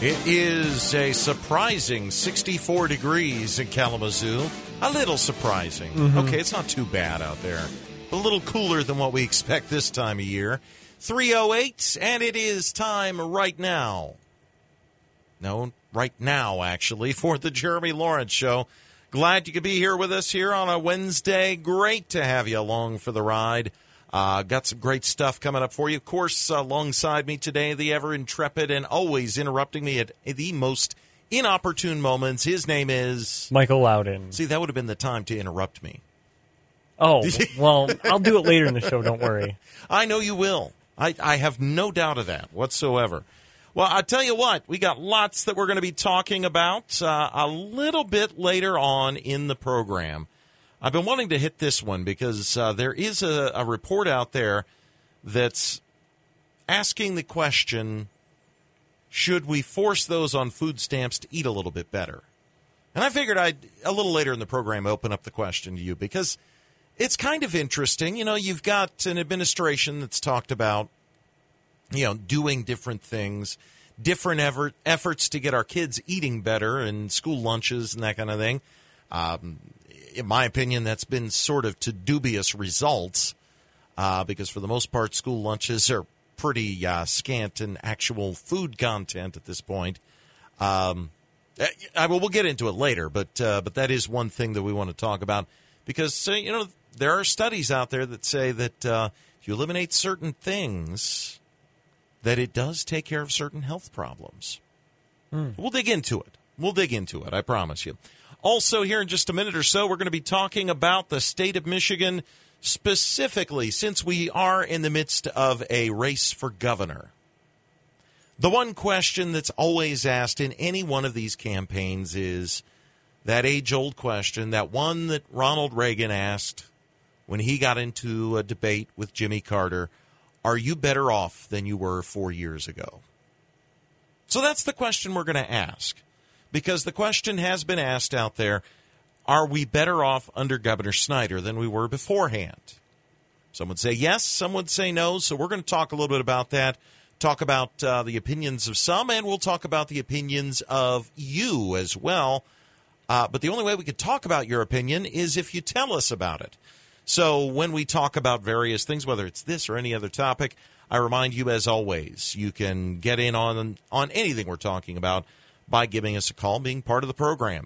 It is a surprising 64 degrees in Kalamazoo. A little surprising. Okay, it's not too bad out there. A little cooler than what we expect this time of year. 3:08, and it is time right now. No, right now, actually, for the Jeremy Lawrence Show. Glad you could be here with us here on a Wednesday. Great to have you along for the ride. Got some great stuff coming up for you. Of course, alongside me today, the ever-intrepid and always interrupting me at the most inopportune moments. His name is... Michael Loudon. See, that would have been the time to interrupt me. Oh, well, I'll do it later in the show, don't worry. I know you will. I have no doubt of that whatsoever. Well, I'll tell you what, we got lots that we're going to be talking about a little bit later on in the program. I've been wanting to hit this one because there is a report out there that's asking the question, should we force those on food stamps to eat a little bit better? And I figured I'd, a little later in the program, open up the question to you because it's kind of interesting. You know, you've got an administration that's talked about, you know, doing different things, different efforts to get our kids eating better and school lunches and that kind of thing. In my opinion, that's been sort of to dubious results because for the most part, school lunches are pretty scant in actual food content at this point. We'll get into it later, but that is one thing that we want to talk about because, you know, there are studies out there that say that if you eliminate certain things, that it does take care of certain health problems. We'll dig into it. I promise you. Also, here in just a minute or so, we're going to be talking about the state of Michigan, specifically since we are in the midst of a race for governor. The one question that's always asked in any one of these campaigns is that age-old question, that one that Ronald Reagan asked when he got into a debate with Jimmy Carter, are you better off than you were 4 years ago? So that's the question we're going to ask. Because the question has been asked out there, are we better off under Governor Snyder than we were beforehand? Some would say yes, some would say no, so we're going to talk a little bit about that, talk about the opinions of some, and we'll talk about the opinions of you as well. But the only way we could talk about your opinion is if you tell us about it. So when we talk about various things, whether it's this or any other topic, I remind you, as always, you can get in on anything we're talking about by giving us a call, being part of the program.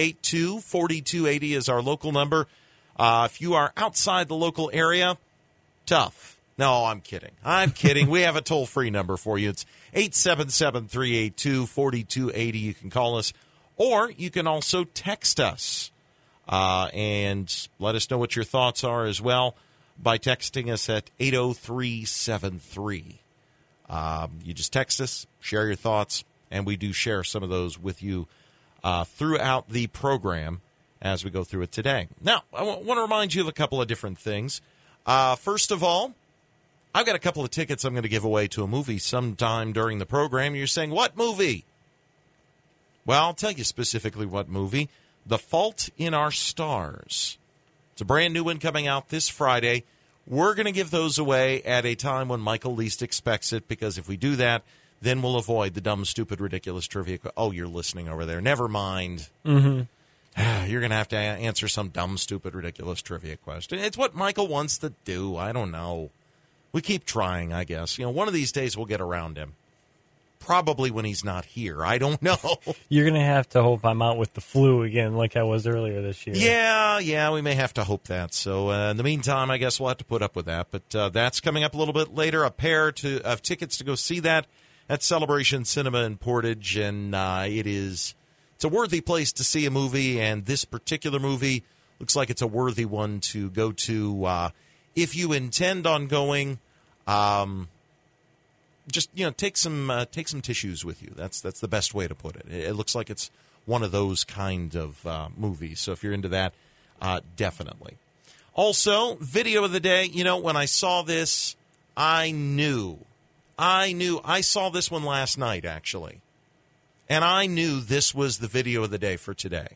382-4280 is our local number. If you are outside the local area, tough. No, I'm kidding. We have a toll-free number for you. It's 877-382-4280. You can call us, or you can also text us and let us know what your thoughts are as well by texting us at 80373. You just text us, share your thoughts, and we do share some of those with you throughout the program as we go through it today. Now, I want to remind you of a couple of different things. First of all, I've got a couple of tickets I'm going to give away to a movie sometime during the program. You're saying, what movie? Well, I'll tell you specifically what movie. The Fault in Our Stars. It's a brand new one coming out this Friday. We're going to give those away at a time when Michael least expects it, because if we do that, then we'll avoid the dumb, stupid, ridiculous trivia. Oh, you're listening over there. Never mind. You're going to have to answer some dumb, stupid, ridiculous trivia question. It's what Michael wants to do. I don't know. We keep trying, I guess. You know, one of these days we'll get around him. Probably when he's not here. I don't know. You're going to have to hope I'm out with the flu again like I was earlier this year. Yeah, we may have to hope that. So in the meantime, I guess we'll have to put up with that. But that's coming up a little bit later. A pair of tickets to go see that at Celebration Cinema in Portage. And it's a worthy place to see a movie. And this particular movie looks like it's a worthy one to go to. If you intend on going, just take some tissues with you. That's the best way to put it. It looks like it's one of those kind of movies. So if you're into that, definitely. Also, video of the day. When I saw this, I knew. I saw this one last night, actually, and I knew this was the video of the day for today.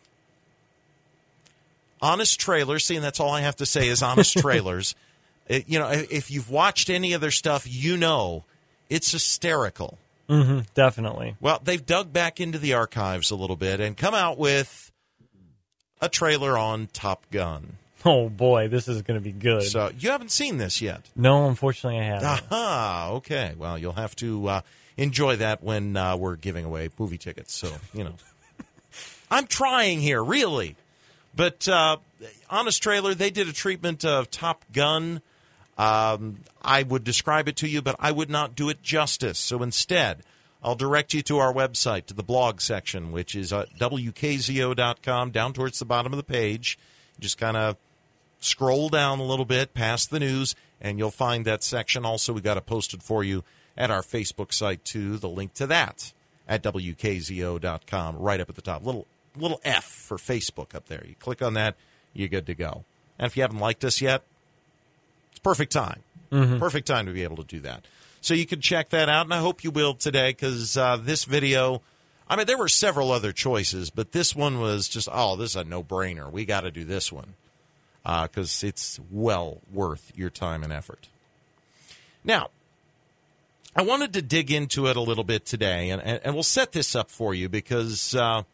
Honest Trailers. See, and that's all I have to say is Honest Trailers. If you've watched any of their stuff, it's hysterical. Mm-hmm, definitely. Well, they've dug back into the archives a little bit and come out with a trailer on Top Gun. Oh, boy, this is going to be good. So you haven't seen this yet? No, unfortunately, I haven't. Aha, okay. Well, you'll have to enjoy that when we're giving away movie tickets. So, I'm trying here, really. But Honest Trailer, they did a treatment of Top Gun. I would describe it to you, but I would not do it justice. So instead, I'll direct you to our website, to the blog section, which is WKZO.com, down towards the bottom of the page. Just kind of scroll down a little bit past the news, and you'll find that section. Also, we got it posted for you at our Facebook site, too. The link to that at WKZO.com, right up at the top. Little F for Facebook up there. You click on that, you're good to go. And if you haven't liked us yet, it's perfect time. Mm-hmm. Perfect time to be able to do that. So you can check that out, and I hope you will today, because this video, there were several other choices, but this one was just, this is a no-brainer. We got to do this one, because it's well worth your time and effort. Now, I wanted to dig into it a little bit today, and we'll set this up for you, because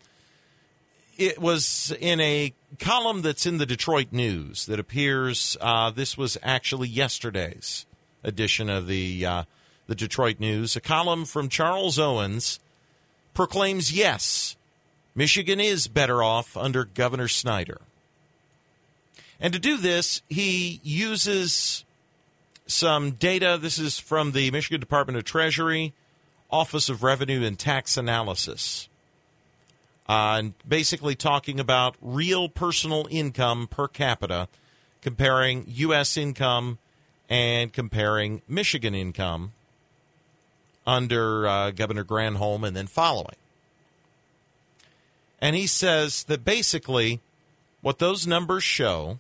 it was in a column that's in the Detroit News that appears, this was actually yesterday's edition of the Detroit News. A column from Charles Owens proclaims, yes, Michigan is better off under Governor Snyder. And to do this, he uses some data. This is from the Michigan Department of Treasury, Office of Revenue and Tax Analysis. And basically talking about real personal income per capita, comparing U.S. income and comparing Michigan income under Governor Granholm and then following. And he says that basically what those numbers show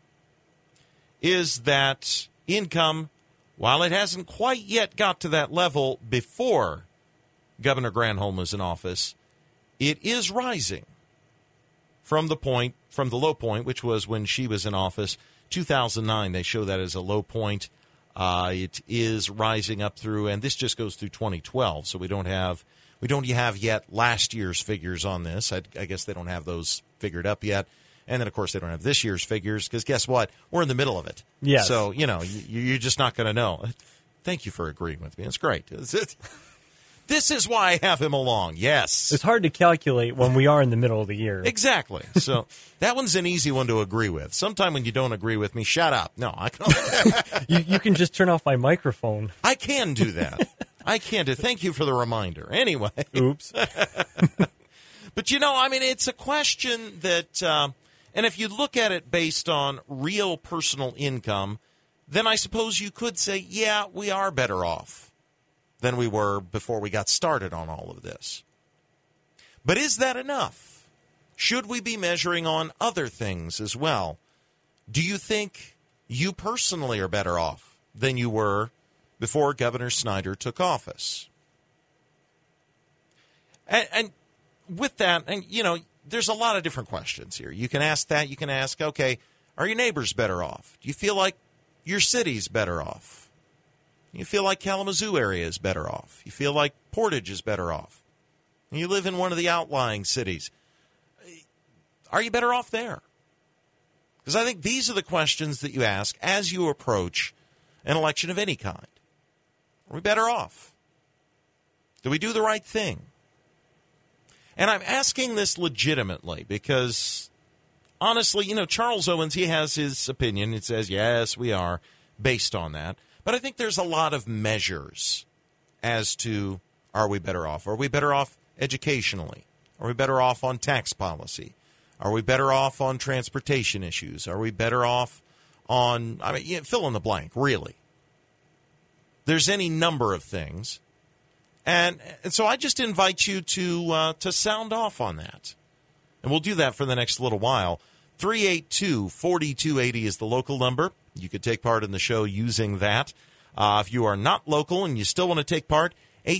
is that income, while it hasn't quite yet got to that level before Governor Granholm was in office, it is rising from the low point, which was when she was in office, 2009. They show that as a low point. It is rising up through, and this just goes through 2012. So we don't have yet last year's figures on this. I guess they don't have those figured up yet. And then, of course, they don't have this year's figures because guess what? We're in the middle of it. Yes. So, you're just not going to know. Thank you for agreeing with me. It's great. This is why I have him along. Yes. It's hard to calculate when we are in the middle of the year. Exactly. So that one's an easy one to agree with. Sometime when you don't agree with me, shut up. No, I can't. You can just turn off my microphone. I can do that. Thank you for the reminder. Anyway. Oops. But, it's a question that, and if you look at it based on real personal income, then I suppose you could say, yeah, we are better off than we were before we got started on all of this. But is that enough? Should we be measuring on other things as well? Do you think you personally are better off than you were before Governor Snyder took office? And with that, and there's a lot of different questions here. You can ask that. You can ask, okay, are your neighbors better off? Do you feel like your city's better off? You feel like Kalamazoo area is better off. You feel like Portage is better off. You live in one of the outlying cities. Are you better off there? Because I think these are the questions that you ask as you approach an election of any kind. Are we better off? Do we do the right thing? And I'm asking this legitimately because, honestly, Charles Owens, he has his opinion. It says, yes, we are, based on that. But I think there's a lot of measures as to, are we better off? Are we better off educationally? Are we better off on tax policy? Are we better off on transportation issues? Are we better off on, fill in the blank, really. There's any number of things. And so I just invite you to sound off on that. And we'll do that for the next little while. 382-4280 is the local number. You could take part in the show using that. If you are not local and you still want to take part,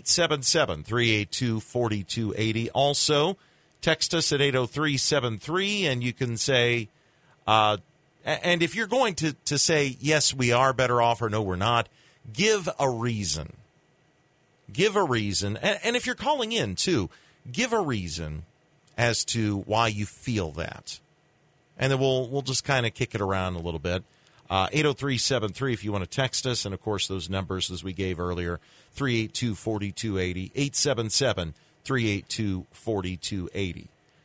877-382-4280. Also, text us at 80373, and you can say, and if you're going to say, yes, we are better off, or no, we're not, give a reason. give a reason. And if you're calling in, too, give a reason as to why you feel that. And then we'll just kind of kick it around a little bit. 803-73 if you want to text us. And, of course, those numbers, as we gave earlier, 382-4280, 877-382-4280.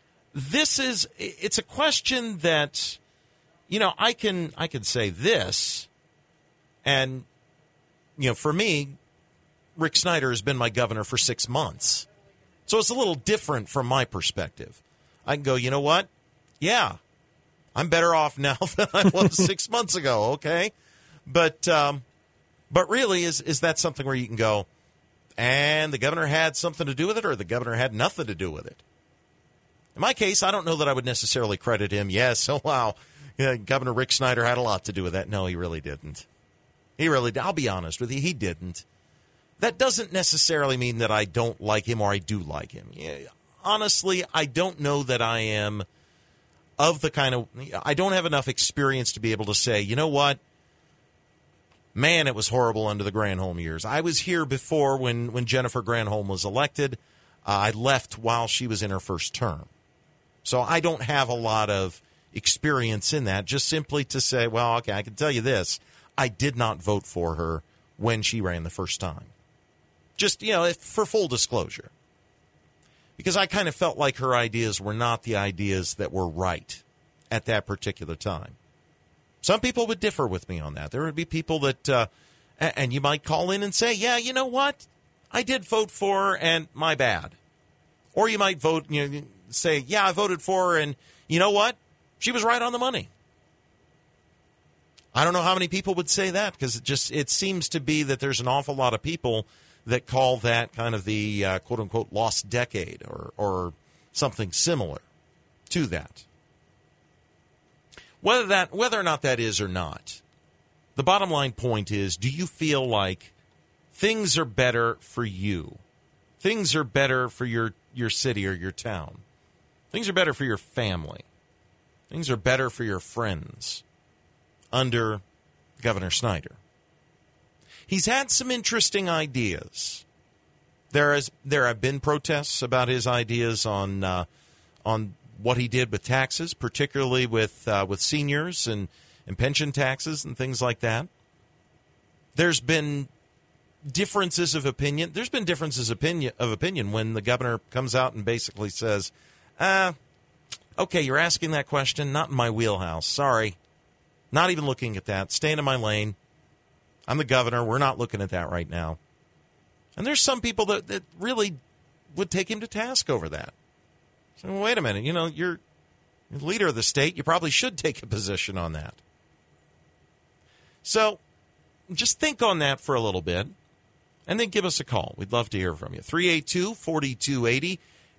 It's a question that, I can say this. And, for me, Rick Snyder has been my governor for 6 months. So it's a little different from my perspective. I can go, you know what? Yeah, I'm better off now than I was 6 months ago, okay? But really, is that something where you can go, and the governor had something to do with it, or the governor had nothing to do with it? In my case, I don't know that I would necessarily credit him. Yes, oh, wow, yeah, Governor Rick Snyder had a lot to do with that. No, he really didn't. He really did. I'll be honest with you, he didn't. That doesn't necessarily mean that I don't like him or I do like him. Yeah, honestly, I don't know that I am of the kind of, I don't have enough experience to be able to say, you know what, man, it was horrible under the Granholm years. I was here before when Jennifer Granholm was elected. I left while she was in her first term. So I don't have a lot of experience in that, just simply to say, well, okay, I can tell you this. I did not vote for her when she ran the first time. Just, for full disclosure. Because I kind of felt like her ideas were not the ideas that were right at that particular time. Some people would differ with me on that. There would be people that, and you might call in and say, yeah, you know what? I did vote for her, and my bad. Or you might vote, say, yeah, I voted for her, and you know what? She was right on the money. I don't know how many people would say that, because it seems to be that there's an awful lot of people that call that kind of the quote-unquote lost decade or something similar to that. Whether or not that is or not, the bottom line point is, do you feel like things are better for you? Things are better for your city or your town. Things are better for your family. Things are better for your friends under Governor Snyder. He's had some interesting ideas. There have been protests about his ideas on what he did with taxes, particularly with seniors and pension taxes and things like that. There's been differences of opinion. There's been differences of opinion when the governor comes out and basically says, okay, you're asking that question, not in my wheelhouse. Sorry. Not even looking at that. Staying in my lane. I'm the governor. We're not looking at that right now. And there's some people that really would take him to task over that. So, well, wait a minute. You're the leader of the state. You probably should take a position on that. So just think on that for a little bit, and then give us a call. We'd love to hear from you. 382-4280,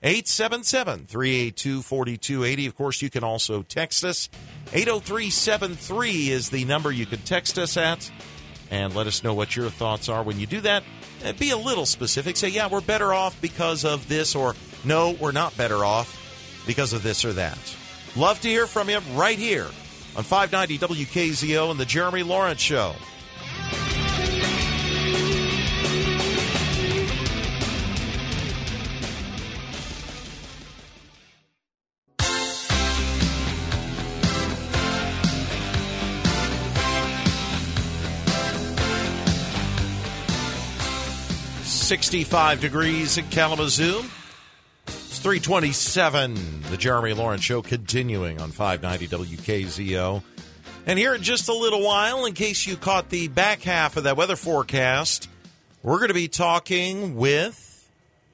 877-382-4280. Of course, you can also text us. 803-73 is the number you can text us at. And let us know what your thoughts are when you do that. Be a little specific. Say, yeah, we're better off because of this, or no, we're not better off because of this or that. Love to hear from you right here on 590 WKZO and the Jeremy Lawrence Show. .65 degrees in Kalamazoo. It's 3:27. The Jeremy Lawrence Show continuing on 590 WKZO. And here in just a little while, in case you caught the back half of that weather forecast, we're going to be talking with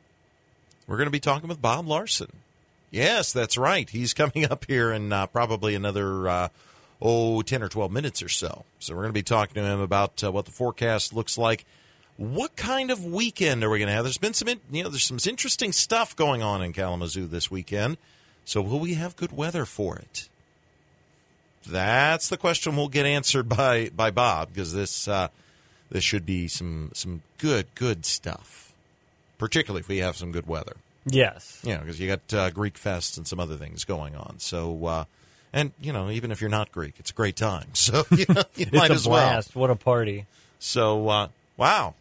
Bob Larson. Yes, that's right. He's coming up here in probably another 10 or 12 minutes or so. So we're going to be talking to him about what the forecast looks like. What kind of weekend are we going to have? There's been there's some interesting stuff going on in Kalamazoo this weekend. So will we have good weather for it? That's the question we'll get answered by Bob, because this should be some good stuff, particularly if we have some good weather. Yes. Because you got Greek Fest and some other things going on. So, and even if you're not Greek, it's a great time. So you might as well. It's a blast. What a party. So, wow.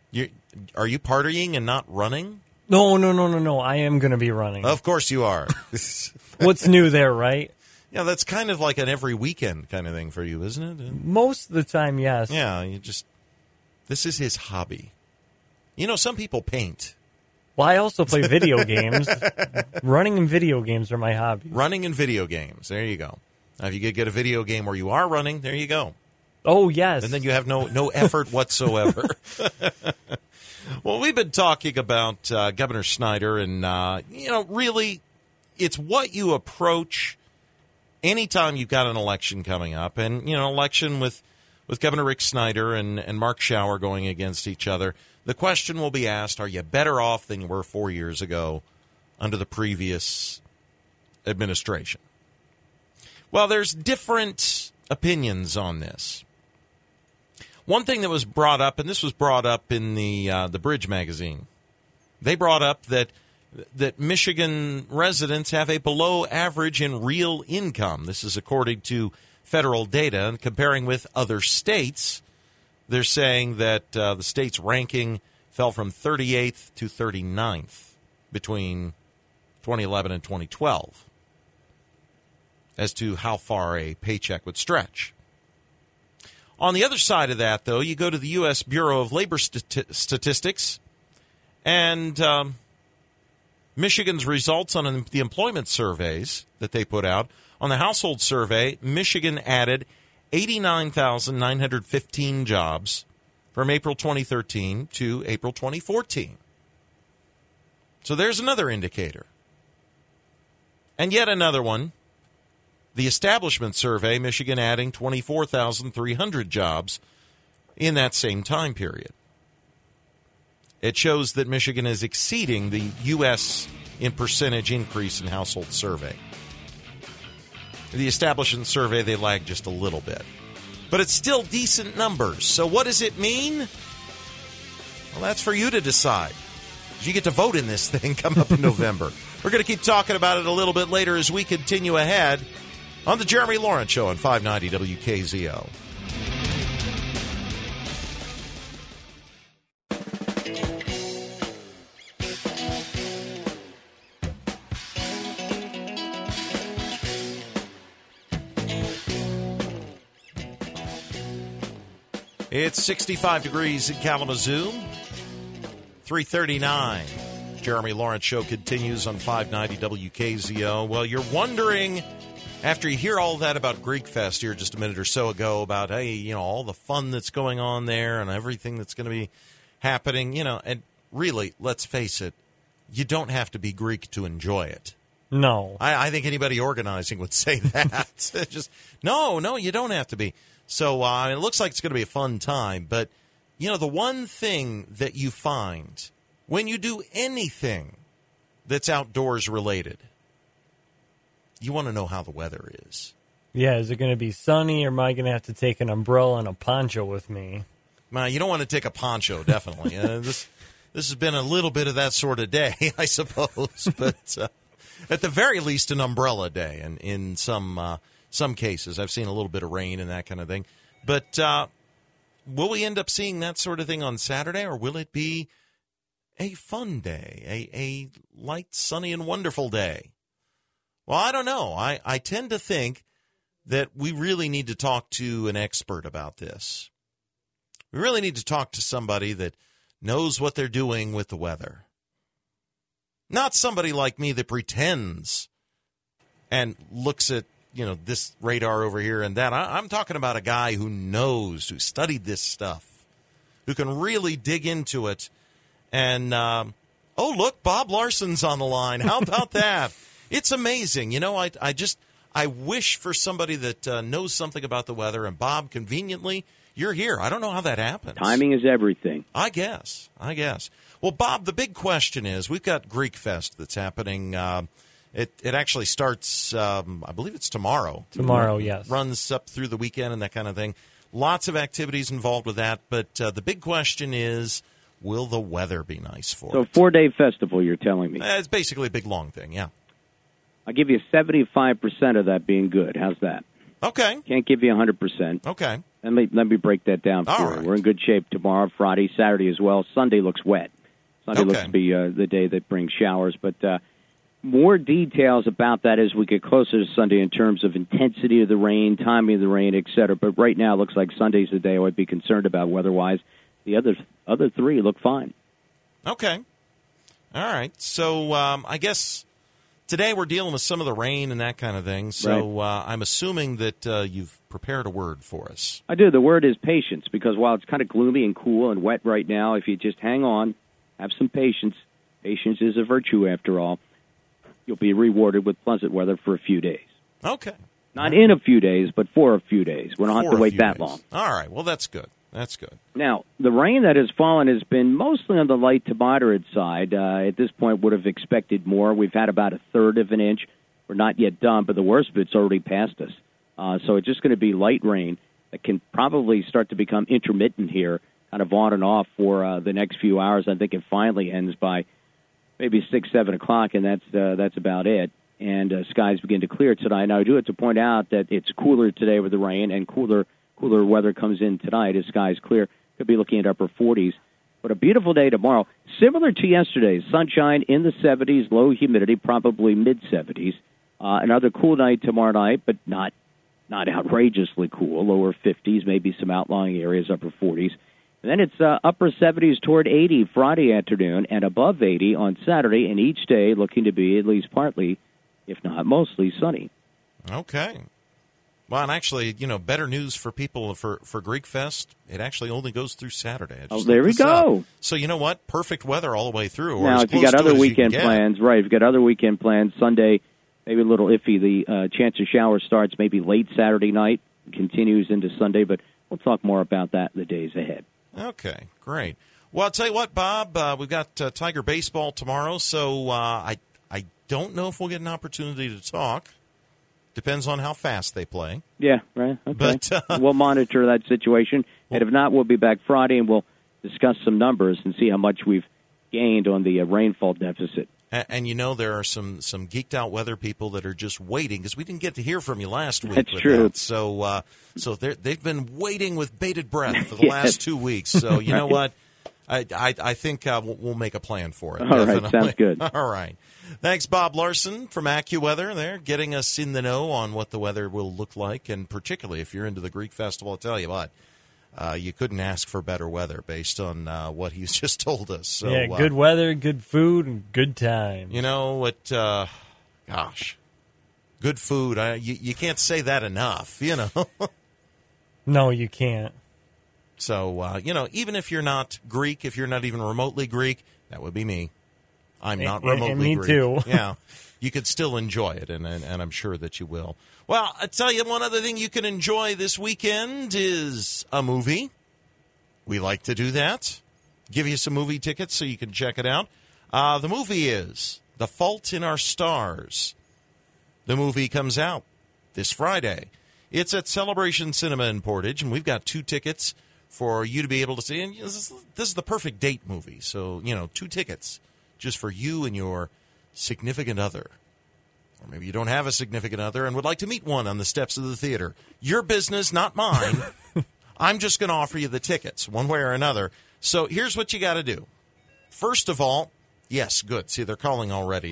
Are you partying and not running? No. I am going to be running. Of course you are. What's new there, right? Yeah, that's kind of like an every weekend kind of thing for you, isn't it? Most of the time, yes. Yeah, this is his hobby. Some people paint. Well, I also play video games. Running and video games are my hobby. Running and video games. There you go. Now, if you could get a video game where you are running, there you go. Oh, yes. And then you have no effort whatsoever. Well, we've been talking about Governor Snyder, and, really, it's what you approach anytime you've got an election coming up. And, election with Governor Rick Snyder and Mark Schauer going against each other. The question will be asked, are you better off than you were 4 years ago under the previous administration? Well, there's different opinions on this. One thing that was brought up, and this was brought up in the Bridge magazine, they brought up that Michigan residents have a below average in real income. This is according to federal data, and comparing with other states. They're saying that the state's ranking fell from 38th to 39th between 2011 and 2012 as to how far a paycheck would stretch. On the other side of that, though, you go to the U.S. Bureau of Labor Statistics, and Michigan's results on the employment surveys that they put out. On the household survey, Michigan added 89,915 jobs from April 2013 to April 2014. So there's another indicator. And yet another one. The establishment survey, Michigan adding 24,300 jobs in that same time period. It shows that Michigan is exceeding the U.S. in percentage increase in household survey. The establishment survey, they lag just a little bit. But it's still decent numbers. So what does it mean? Well, that's for you to decide. You get to vote in this thing coming up in November. We're going to keep talking about it a little bit later as we continue ahead on the Jeremy Lawrence Show on 590 WKZO. It's 65 degrees in Kalamazoo, 339. Jeremy Lawrence Show continues on 590 WKZO. Well, you're wondering, after you hear all that about Greek Fest here just a minute or so ago, about, hey, all the fun that's going on there and everything that's going to be happening, and really, let's face it, you don't have to be Greek to enjoy it. No. I think anybody organizing would say that. No, you don't have to be. So it looks like it's going to be a fun time. But, the one thing that you find when you do anything that's outdoors related, you want to know how the weather is. Yeah, is it going to be sunny, or am I going to have to take an umbrella and a poncho with me? You don't want to take a poncho, definitely. This has been a little bit of that sort of day, I suppose. But at the very least, an umbrella day, and in some cases. I've seen a little bit of rain and that kind of thing. But will we end up seeing that sort of thing on Saturday, or will it be a fun day, a light, sunny, and wonderful day? Well, I don't know. I tend to think that we really need to talk to an expert about this. We really need to talk to somebody that knows what they're doing with the weather. Not somebody like me that pretends and looks at this radar over here and that. I'm talking about a guy who knows, who studied this stuff, who can really dig into it. And, look, Bob Larson's on the line. How about that? It's amazing. I wish for somebody that knows something about the weather. And, Bob, conveniently, you're here. I don't know how that happens. Timing is everything. I guess. Well, Bob, the big question is, we've got Greek Fest that's happening. It actually starts, I believe it's tomorrow. Tomorrow, yes. Runs up through the weekend and that kind of thing. Lots of activities involved with that. But the big question is, will the weather be nice for it? So 4-day festival, you're telling me? It's basically a big, long thing, yeah. I'll give you 75% of that being good. How's that? Okay. Can't give you 100%. Okay. Let me break that down for All you. right. We're in good shape tomorrow, Friday, Saturday as well. Sunday looks wet. Sunday looks to be the day that brings showers. But more details about that as we get closer to Sunday in terms of intensity of the rain, timing of the rain, et cetera. But right now it looks like Sunday's the day I would be concerned about weather-wise. The other three look fine. Okay. All right. So I guess today we're dealing with some of the rain and that kind of thing. So I'm assuming that you've prepared a word for us. I do. The word is patience, because while it's kind of gloomy and cool and wet right now, if you just hang on, have some patience. Patience is a virtue, after all. You'll be rewarded with pleasant weather for a few days. Okay. Not in a few days, but for a few days. We don't have to wait that long. All right. Well, that's good. That's good. Now, the rain that has fallen has been mostly on the light to moderate side. At this point, would have expected more. We've had about a third of an inch. We're not yet done, but the worst of it's already past us. So it's just going to be light rain that can probably start to become intermittent here, kind of on and off for the next few hours. I think it finally ends by maybe 6, 7 o'clock, and that's about it. And skies begin to clear tonight. Now, I do have to point out that it's cooler today with the rain, and cooler weather comes in tonight as skies clear. Could be looking at upper 40s. But a beautiful day tomorrow, similar to yesterday's. Sunshine in the 70s, low humidity, probably mid-70s. Another cool night tomorrow night, but not outrageously cool, lower 50s, maybe some outlying areas, upper 40s. And then it's upper 70s toward 80 Friday afternoon and above 80 on Saturday, and each day looking to be at least partly, if not mostly, sunny. Okay. Well, and actually, better news for people for Greek Fest. It actually only goes through Saturday. There we go. So you know what? Perfect weather all the way through. Now, if you got other weekend plans, right? If you got other weekend plans, Sunday maybe a little iffy. The chance of shower starts maybe late Saturday night, continues into Sunday, but we'll talk more about that in the days ahead. Okay, great. Well, I'll tell you what, Bob, we've got Tiger baseball tomorrow, so I don't know if we'll get an opportunity to talk. Depends on how fast they play. Yeah, right. Okay. But, we'll monitor that situation, and if not, we'll be back Friday, and we'll discuss some numbers and see how much we've gained on the rainfall deficit. And there are some geeked out weather people that are just waiting, because we didn't get to hear from you last week. That's true. That. So they've been waiting with bated breath for the last 2 weeks. So you know what? I think we'll make a plan for it. All definitely. right, sounds good. All right. Thanks, Bob Larson from AccuWeather there, getting us in the know on what the weather will look like, and particularly if you're into the Greek Festival, I'll tell you what, you couldn't ask for better weather based on what he's just told us. So, yeah, good weather, good food, and good time. You know what? Gosh, good food. You can't say that enough. No, you can't. So even if you're not Greek, if you're not even remotely Greek, that would be me. I'm not remotely and me Greek. too. Yeah, you could still enjoy it, and I'm sure that you will. Well, I tell you, one other thing you can enjoy this weekend is a movie. We like to do that. Give you some movie tickets so you can check it out. The movie is The Fault in Our Stars. The movie comes out this Friday. It's at Celebration Cinema in Portage, and we've got 2 tickets for you to be able to see. And this is the perfect date movie. So, 2 tickets just for you and your significant other. Or maybe you don't have a significant other and would like to meet one on the steps of the theater. Your business, not mine. I'm just going to offer you the tickets one way or another. So here's what you got to do. First of all, yes, good. See, they're calling already.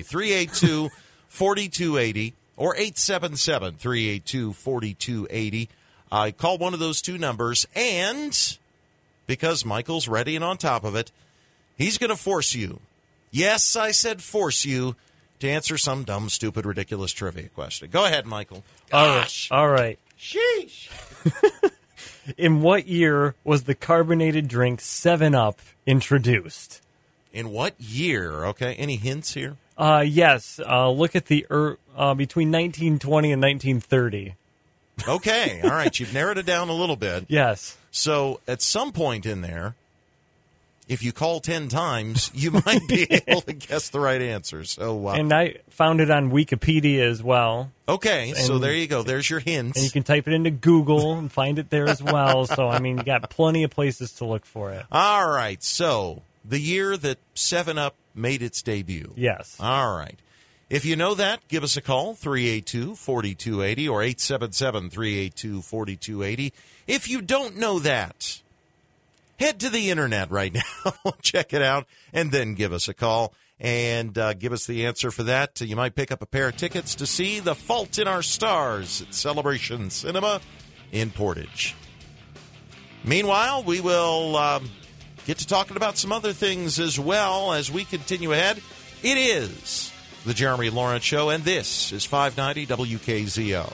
382-4280 or 877-382-4280. Call one of those 2 numbers, and because Michael's ready and on top of it, he's going to force you. Yes, I said force you to answer some dumb, stupid, ridiculous trivia question. Go ahead, Michael. Gosh. All right. Sheesh. In what year was the carbonated drink 7-Up introduced? In what year? Okay, any hints here? Yes. Look at the between 1920 and 1930. Okay, all right. You've narrowed it down a little bit. Yes. So at some point in there, if you call 10 times, you might be able to guess the right answer. So, and I found it on Wikipedia as well. Okay, so there you go. There's your hint. And you can type it into Google and find it there as well. So, you got plenty of places to look for it. All right, so the year that 7-Up made its debut. Yes. All right. If you know that, give us a call, 382-4280 or 877-382-4280. If you don't know that, head to the internet right now, check it out, and then give us a call and give us the answer for that. You might pick up a pair of tickets to see The Fault in Our Stars at Celebration Cinema in Portage. Meanwhile, we will get to talking about some other things as well as we continue ahead. It is the Jeremy Lawrence Show, and this is 590 WKZO.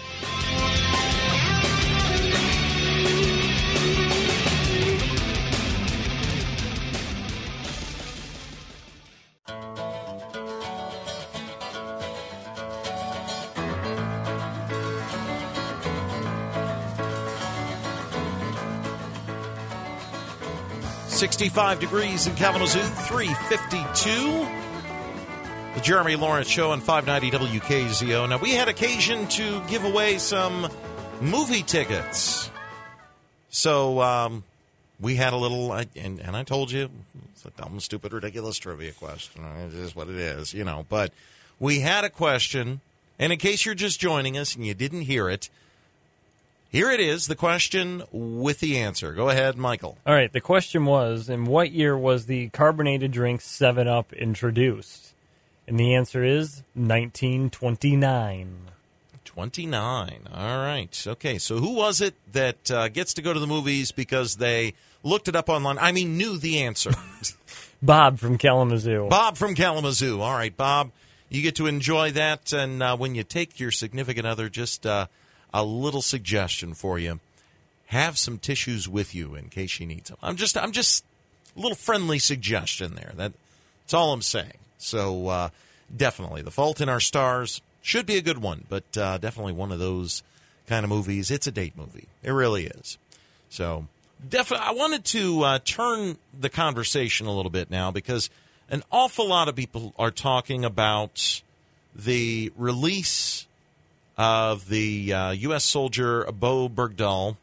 .65 degrees in Kalamazoo, 352. The Jeremy Lawrence Show on 590 WKZO. Now, we had occasion to give away some movie tickets. So, we had a little, and I told you, it's a dumb, stupid, ridiculous trivia question. It is what it is, you know. But we had a question, and in case you're just joining us and you didn't hear it, here it is, the question with the answer. Go ahead, Michael. All right, the question was, in what year was the carbonated drink 7-Up introduced? And the answer is 1929. 29. All right. Okay, so who was it that gets to go to the movies because they looked it up online? I mean, knew the answer. Bob from Kalamazoo. Bob from Kalamazoo. All right, Bob, you get to enjoy that. And when you take your significant other, just a little suggestion for you. Have some tissues with you in case she needs them. I'm just a little friendly suggestion there. That's all I'm saying. So definitely, The Fault in Our Stars should be a good one, but definitely one of those kind of movies. It's a date movie. It really is. So definitely, I wanted to turn the conversation a little bit now because an awful lot of people are talking about the release of the U.S. soldier Bowe Bergdahl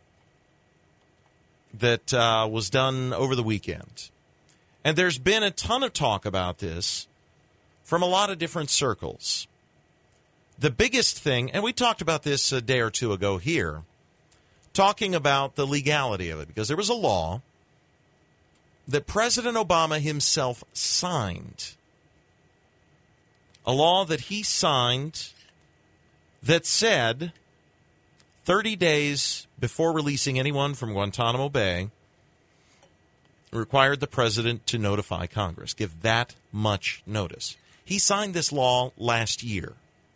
that was done over the weekend. And there's been a ton of talk about this from a lot of different circles. The biggest thing, and we talked about this a day or two ago here, talking about the legality of it, because there was a law that President Obama himself signed. A law that he signed that said 30 days before releasing anyone from Guantanamo Bay required the president to notify Congress, give that much notice. He signed this law last year.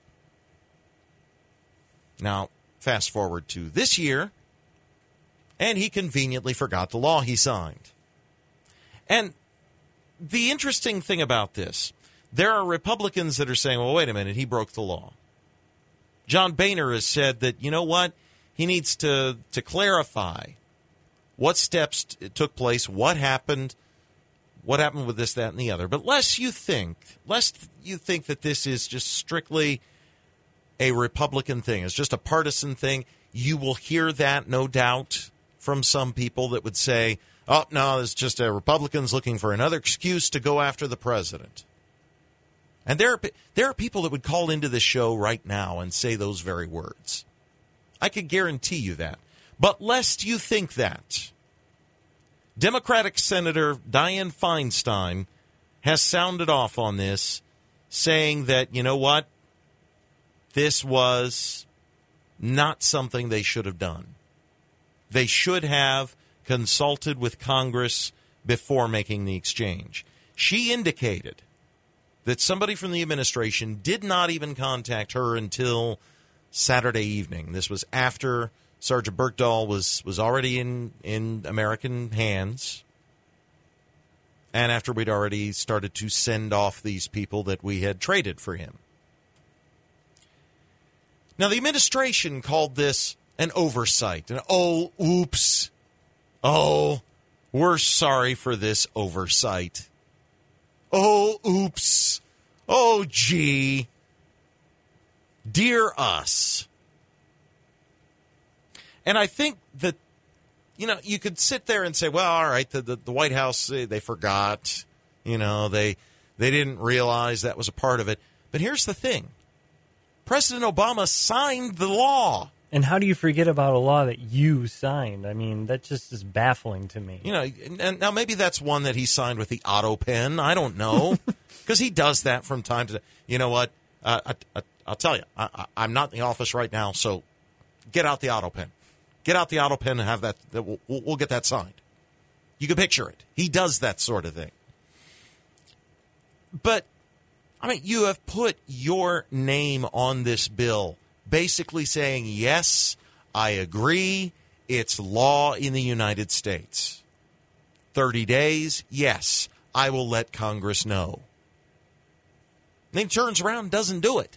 Now, fast forward to this year, and he conveniently forgot the law he signed. And the interesting thing about this, there are Republicans that are saying, well, wait a minute, he broke the law. John Boehner has said that, you know what, he needs to clarify what steps took place, what happened with this, that, and the other. But lest you think that this is just strictly a Republican thing, it's just a partisan thing, you will hear that, no doubt, from some people that would say, oh, no, it's just Republicans looking for another excuse to go after the president. And there are people that would call into the show right now and say those very words. I could guarantee you that. But lest you think that, Democratic Senator Dianne Feinstein has sounded off on this, saying that, you know what, this was not something they should have done. They should have consulted with Congress before making the exchange. She indicated that somebody from the administration did not even contact her until Saturday evening. This was after Sergeant Bergdahl was already in American hands, and after we'd already started to send off these people that we had traded for him. Now, the administration called this an oversight. And, oh, oops. Oh, we're sorry for this oversight. Oh, oops. Oh, gee. Dear us. And I think that, you know, you could sit there and say, well, all right, the White House, they forgot. You know, they didn't realize that was a part of it. But here's the thing. President Obama signed the law. And how do you forget about a law that you signed? I mean, that just is baffling to me. You know, and now maybe that's one that he signed with the auto pen. I don't know. Because he does that from time to time. You know what? I'll tell you. I'm not in the office right now, so get out the auto pen. Get out the auto pen and have that. We'll get that signed. You can picture it. He does that sort of thing. But, I mean, you have put your name on this bill, basically saying, yes, I agree, it's law in the United States. 30 days, yes, I will let Congress know. And then he turns around and doesn't do it.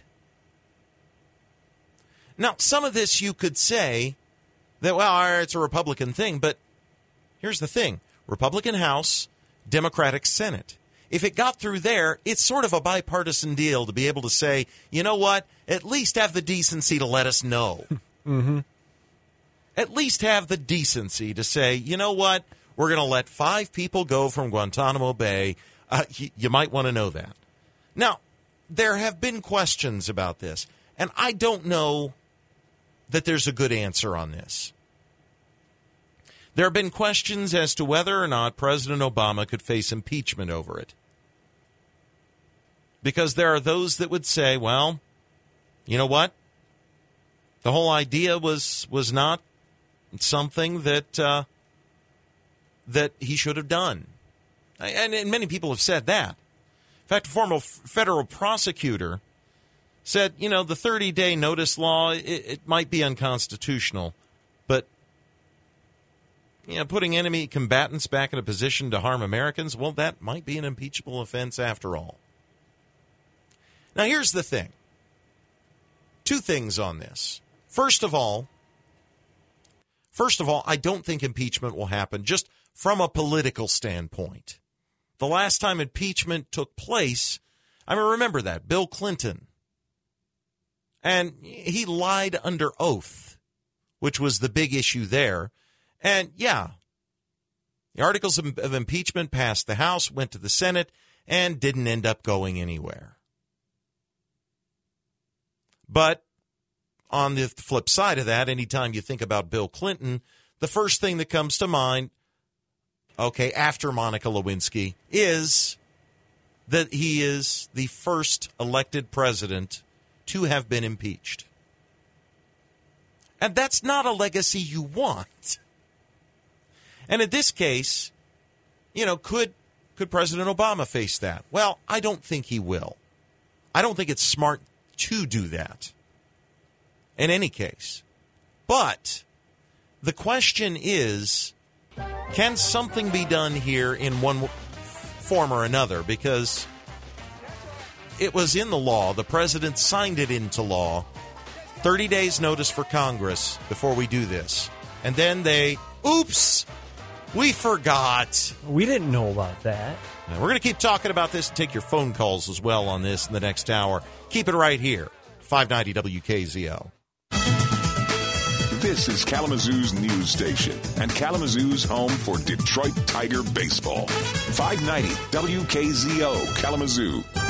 Now, some of this you could say that, well, it's a Republican thing, but here's the thing. Republican House, Democratic Senate. If it got through there, it's sort of a bipartisan deal to be able to say, you know what, at least have the decency to let us know. Mm-hmm. At least have the decency to say, you know what, we're going to let 5 people go from Guantanamo Bay. You might want to know that. Now, there have been questions about this, and I don't know that there's a good answer on this. There have been questions as to whether or not President Obama could face impeachment over it. Because there are those that would say, well, you know what? The whole idea was not something that that he should have done. And many people have said that. In fact, a former federal prosecutor said, you know, the 30-day notice law, it might be unconstitutional, but you know, putting enemy combatants back in a position to harm Americans, well, that might be an impeachable offense after all. Now, here's the thing. 2 things on this. First of all, I don't think impeachment will happen just from a political standpoint. The last time impeachment took place, I remember that, Bill Clinton. And he lied under oath, which was the big issue there. And, yeah, the articles of impeachment passed the House, went to the Senate, and didn't end up going anywhere. But on the flip side of that, anytime you think about Bill Clinton, the first thing that comes to mind, okay, after Monica Lewinsky, is that he is the first elected president to have been impeached. And that's not a legacy you want. And in this case, you know, could President Obama face that? Well, I don't think he will. I don't think it's smart to do that in any case. But the question is, can something be done here in one form or another? Because it was in the law. The president signed it into law. 30 days notice for Congress before we do this. And then oops, we forgot. We didn't know about that. Now, we're going to keep talking about this and take your phone calls as well on this in the next hour. Keep it right here. 590 WKZO. This is Kalamazoo's news station and Kalamazoo's home for Detroit Tiger baseball. 590 WKZO Kalamazoo.